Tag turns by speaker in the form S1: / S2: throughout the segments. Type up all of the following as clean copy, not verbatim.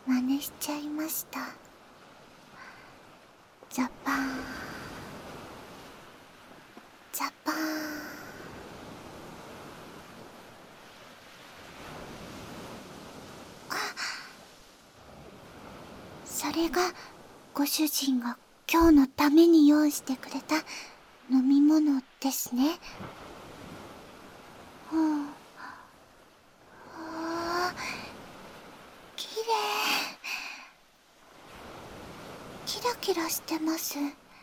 S1: 真似しちゃいました。ジャパンジャパン。それがご主人が今日のために用意してくれた飲み物ですね。きれい。キラキラしてます。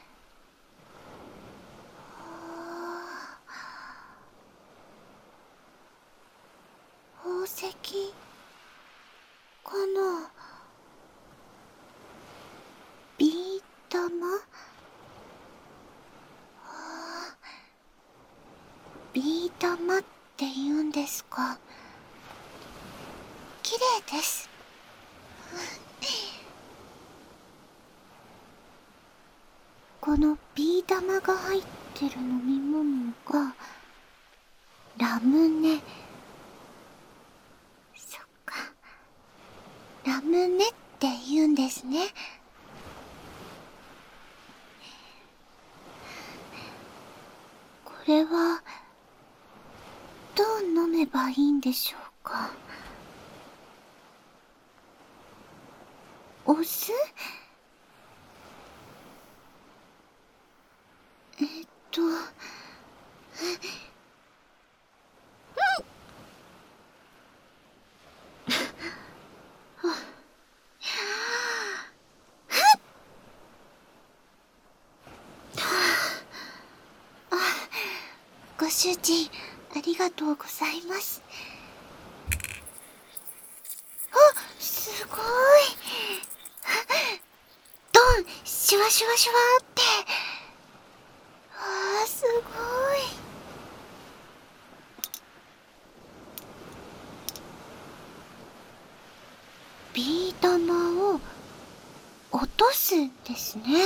S1: 宝石かな。ビー玉。ビー玉って言うんですか。綺麗です。このビー玉が入ってる飲み物がラムネ。そっか、ラムネって言うんですね。これはどう飲めばいいんでしょうか。お酢？ご主人、ありがとうございます。すごい。ドン、シュワシュワシュワって。すごい。ビー玉を落とすんですね。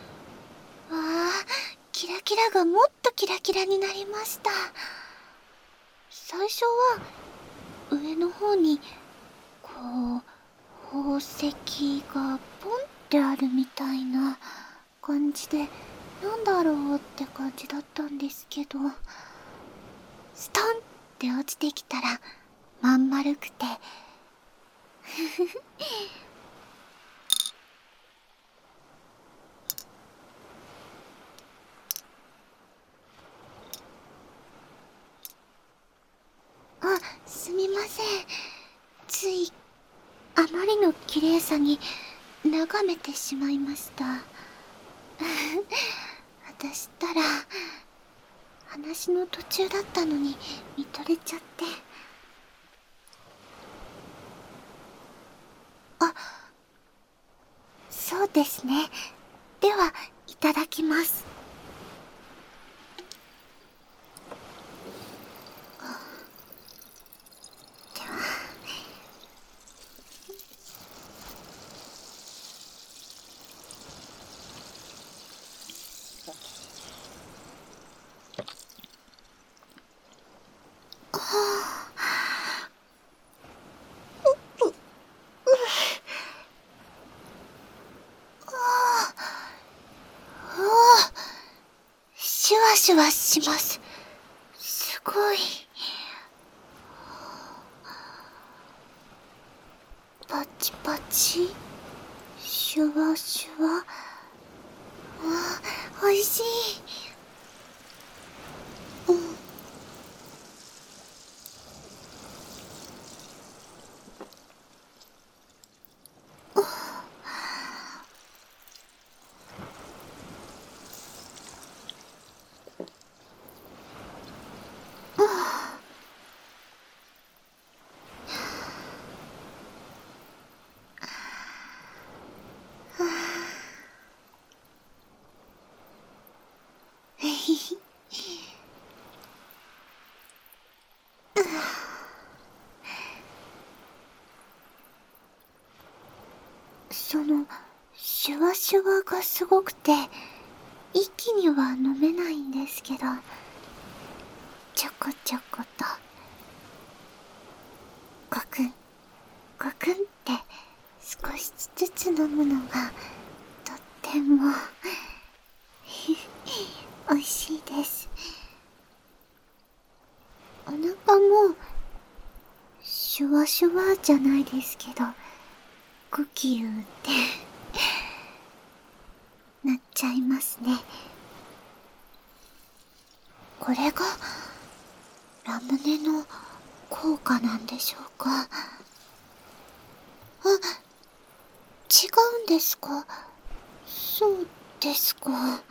S1: キラキラがもっとキラキラになりました。最初は上の方にこう宝石がポンってあるみたいな感じで、なんだろうって感じだったんですけど、ストンって落ちてきたらまん丸くてすみません。ついあまりの綺麗さに眺めてしまいました。私ったら話の途中だったのに見とれちゃって。そうですね。では、いただきます。では。シュワシュワします。すごい。パチパチ、シュワシュワ。おいしい。そのシュワシュワがすごくて一気には飲めないんですけど、ちょこちょことゴクンゴクンって少むのがとっても美味しいです。お腹もシュワシュワじゃないですけど、クキューってなっちゃいますね。これがラムネの効果なんでしょうか。違うんですか？そうですか。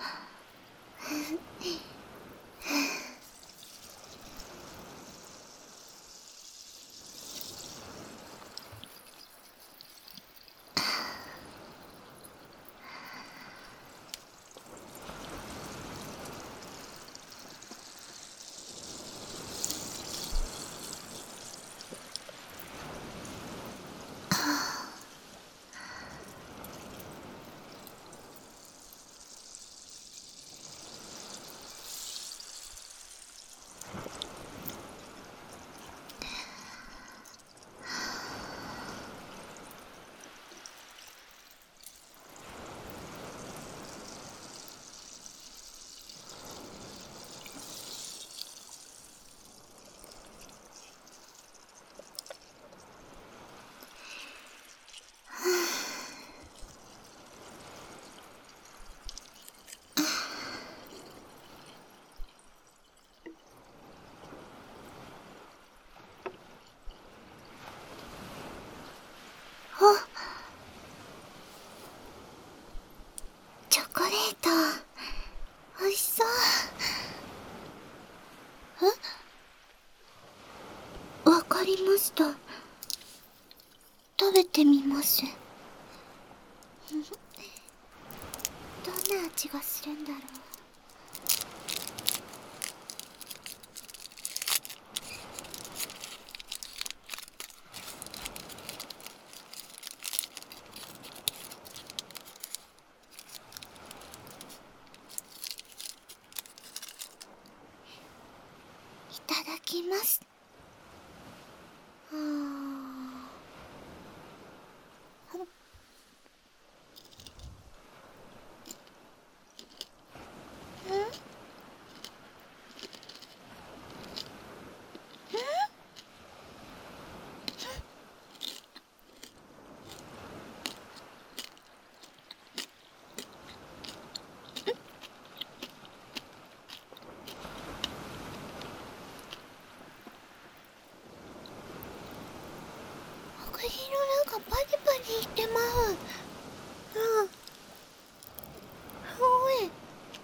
S1: あ、チョコレート美味しそう。わかりました。食べてみます。どんな味がするんだろう。いただきます。口の中パリパリしてます。おい。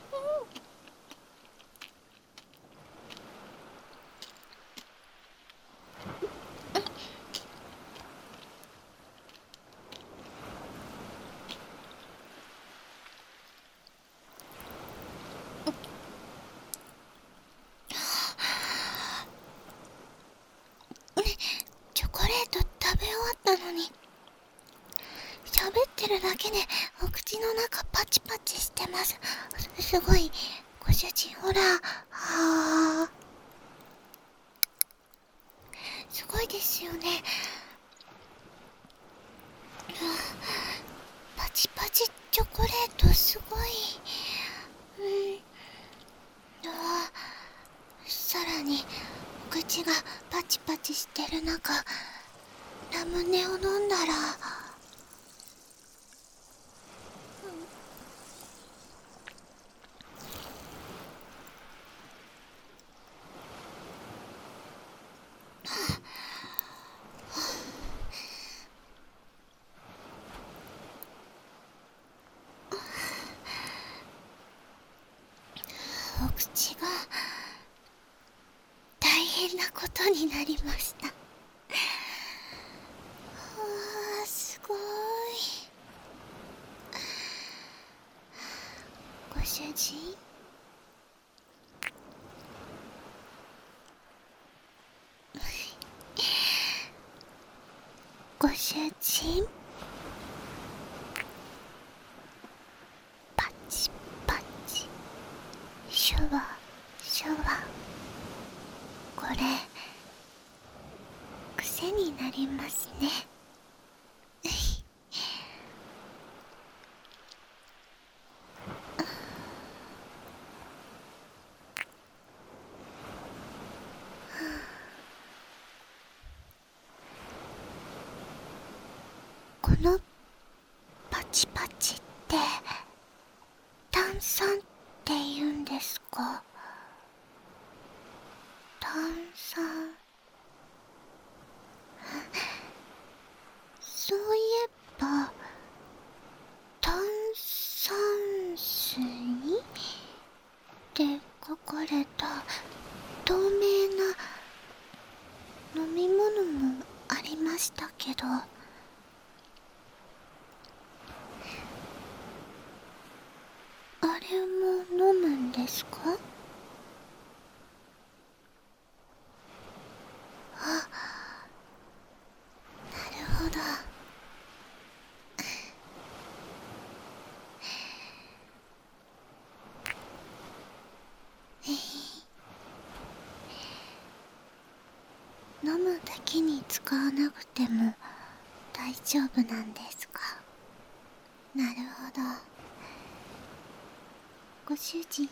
S1: チョコレート食べ終わったのに、喋ってるだけでお口の中パチパチしてます。すごい。ご主人ほら。すごいですよね。パチパチチョコレートすごい。さらにお口がパチパチしてる中、ラムネを飲んだら、お口が大変なことになりました。すごい。ご主人、ご主人、パチパチ、シュワシュワ。これ癖になりますね。 のパチパチって炭酸って言うんですか？炭酸。そういえば炭酸水って書かれた透明な飲み物もありましたけど、あれも飲むんですか？あ、なるほど。飲むだけに使わなくても大丈夫なんですか？なるほど。ご主人？